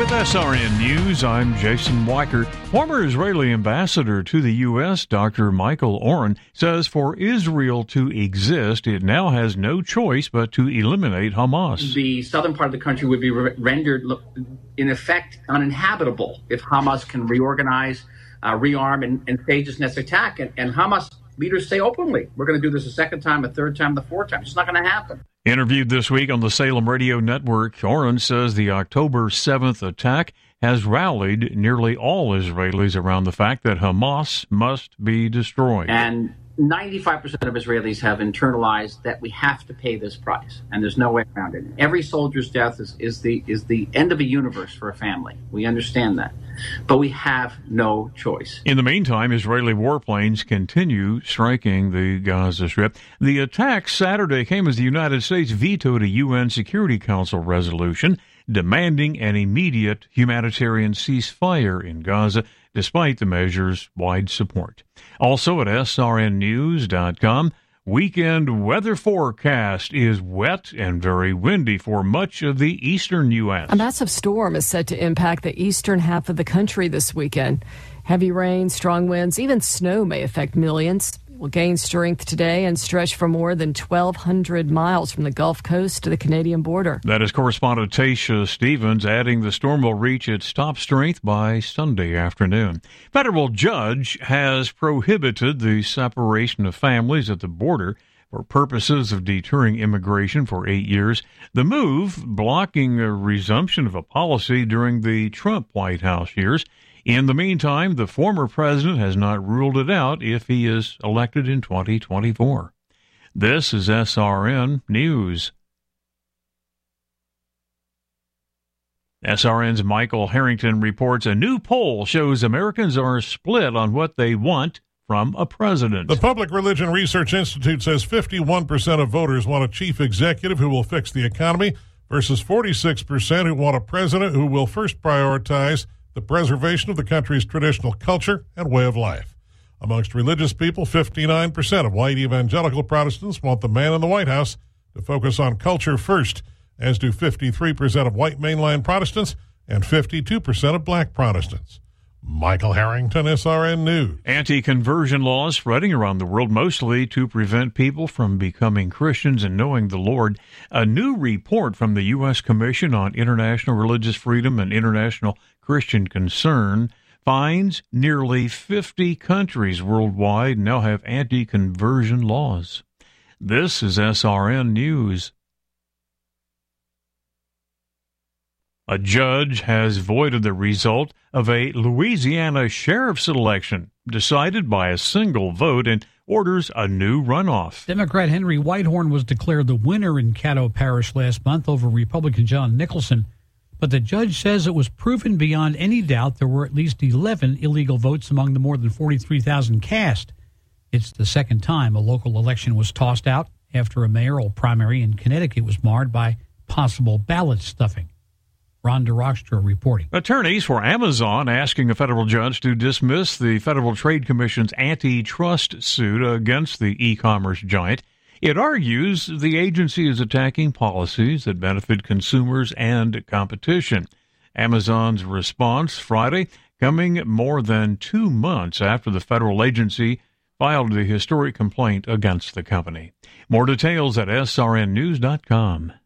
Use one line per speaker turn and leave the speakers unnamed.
With SRN News, I'm Jason Weichert. Former Israeli ambassador to the U.S., Dr. Michael Oren, says for Israel to exist, it now has no choice but to eliminate Hamas.
The southern part of the country would be rendered, in effect, uninhabitable if Hamas can reorganize, rearm, and stage its next attack. And Hamas leaders say openly, we're going to do this a second time, a third time, the fourth time. It's not going to happen.
Interviewed this week on the Salem Radio Network, Oren says the October 7th attack has rallied nearly all Israelis around the fact that Hamas must be destroyed.
And 95% of Israelis have internalized that we have to pay this price, and there's no way around it. Every soldier's death is the end of a universe for a family. We understand that. But we have no choice.
In the meantime, Israeli warplanes continue striking the Gaza Strip. The attack Saturday came as the United States vetoed a UN Security Council resolution demanding an immediate humanitarian ceasefire in Gaza, despite the measure's wide support. Also at srnnews.com, weekend weather forecast is wet and very windy for much of the eastern U.S.
A massive storm is set to impact the eastern half of the country this weekend. Heavy rain, strong winds, even snow may affect millions. It will gain strength today and stretch for more than 1,200 miles from the Gulf Coast to the Canadian border.
That is correspondent Tasha Stevens, adding the storm will reach its top strength by Sunday afternoon. Federal judge has prohibited the separation of families at the border for purposes of deterring immigration for 8 years. The move blocking a resumption of a policy during the Trump White House years. In the meantime, the former president has not ruled it out if he is elected in 2024. This is SRN News. SRN's Michael Harrington reports a new poll shows Americans are split on what they want from a president.
The Public Religion Research Institute says 51% of voters want a chief executive who will fix the economy versus 46% who want a president who will first prioritize the preservation of the country's traditional culture and way of life. Amongst religious people, 59% of white evangelical Protestants want the man in the White House to focus on culture first, as do 53% of white mainline Protestants and 52% of black Protestants. Michael Harrington, SRN News.
Anti-conversion laws spreading around the world, mostly to prevent people from becoming Christians and knowing the Lord. A new report from the U.S. Commission on International Religious Freedom and International Christian Concern finds nearly 50 countries worldwide now have anti-conversion laws. This is SRN News. A judge has voided the result of a Louisiana sheriff's election decided by a single vote and orders a new runoff.
Democrat Henry Whitehorn was declared the winner in Caddo Parish last month over Republican John Nicholson, but the judge says it was proven beyond any doubt there were at least 11 illegal votes among the more than 43,000 cast. It's the second time a local election was tossed out after a mayoral primary in Connecticut was marred by possible ballot stuffing. Ron DeRockstra reporting.
Attorneys for Amazon asking a federal judge to dismiss the Federal Trade Commission's antitrust suit against the e-commerce giant. It argues the agency is attacking policies that benefit consumers and competition. Amazon's response Friday coming more than 2 months after the federal agency filed the historic complaint against the company. More details at srnnews.com.